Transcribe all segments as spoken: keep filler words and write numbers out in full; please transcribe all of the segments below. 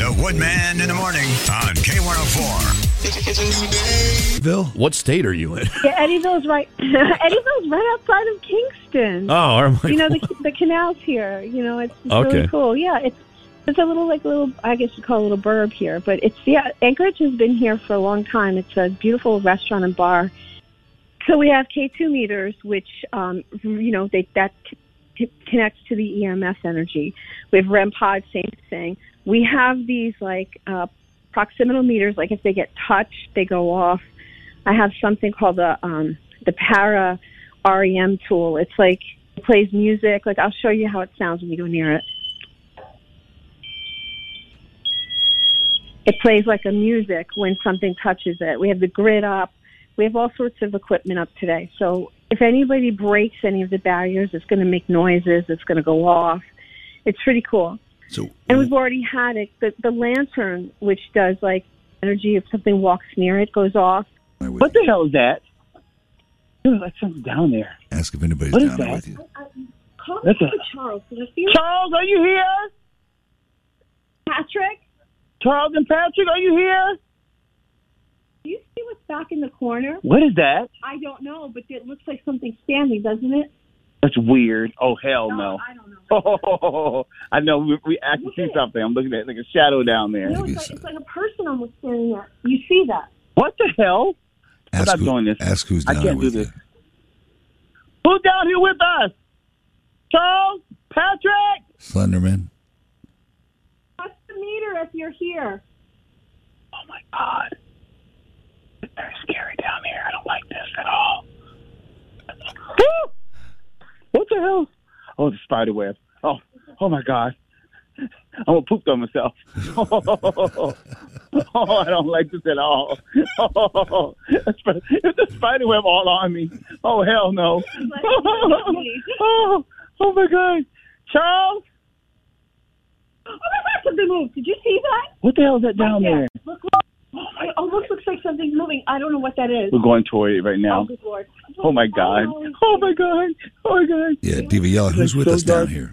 The Woodman in the morning on K one oh four. It's, it's a new day. Bill? What state are you in? Yeah, Eddyville's right. Eddyville's right outside of Kingston. Oh, are my You know, the the canals here. You know, it's, it's Okay. really cool. Yeah, it's it's a little like a little. I guess you call it a little burb here, but it's yeah. Anchorage has been here for a long time. It's a beautiful restaurant and bar. So we have K two meters, which um, you know they that t- connects to the E M F energy. We have R E M pod, same thing. We have these like uh, proximal meters. Like if they get touched, they go off. I have something called the um, the Para R E M tool. It's like it plays music. Like I'll show you how it sounds when you go near it. It plays like a music when something touches it. We have the grid up. We have all sorts of equipment up today. So if anybody breaks any of the barriers, it's going to make noises. It's going to go off. It's pretty cool. So, And we've already had it. The, the lantern, which does like energy, if something walks near it, goes off. What the hell is that? Dude, that's something down there. Ask if anybody's What is down there that? with you. Call That's me a- Charles. Did I see you? Charles, are you here? Patrick, Charles and Patrick, are you here? do you see what's back in the corner? What is that? I don't know, but it looks like something standing, doesn't it? That's weird. Oh, hell no. I don't know. Oh, I know. We, we actually Look see at it. something. I'm looking at like a shadow down there. No, it's like, it's like a person almost standing there. You see that? What the hell? I'm Ask, not who, doing this. ask who's I down there can't do with you. this. Who's down here with us? Charles? Patrick? Slenderman? What's the meter if you're here? Oh, my God. It's very scary down here. I don't like this at all. Woo! What the hell? Oh, the spider web. Oh, oh my God. I'm going to poop on myself. Oh, oh, I don't like this at all. Oh, it's the spider web all on me. Oh, hell no. Oh, oh my God. Charles? Oh my God, something moved. Did you see that? What the hell is that down Yeah. there? Look, look. It almost looks like something's moving. I don't know what that is. We're going toward it right now. Oh, good Lord. Oh, my God. Oh, my God. Oh, my God. Yeah, Diva Yella, who's with so us down dark. here?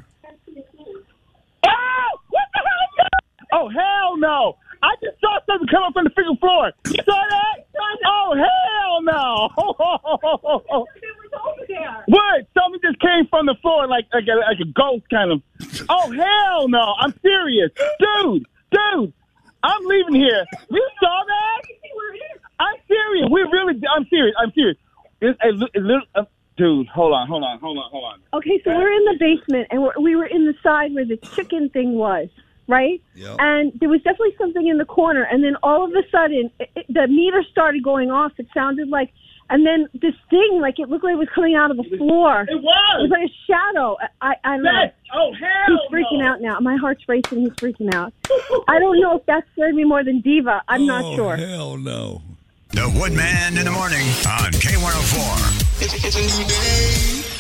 Oh, what the hell is that? Oh, hell no. I just saw something come up from the freaking floor. You saw that? Oh, hell no. It was over there. What? Something just came from the floor like like a, like a ghost kind of. Oh, hell no. I'm serious. Dude, dude, I'm leaving here. You saw that? I'm serious. We really, I'm serious. I'm serious. It's a, li- a little, uh, dude, hold on, hold on, hold on, hold on. Okay, so we're in the basement, and we're, we were in the side where the chicken thing was, right? Yep. And there was definitely something in the corner, and then all of a sudden, it, it, the meter started going off. It sounded like, and then this thing, like it looked like it was coming out of the floor. It It was was. like a shadow. I, I don't know. That, oh, hell He's freaking no. out now. My heart's racing. He's freaking out. I don't know if that scared me more than Diva. I'm oh, not sure. hell no. The Woodman in the morning on K one oh four. It's, it's a new day.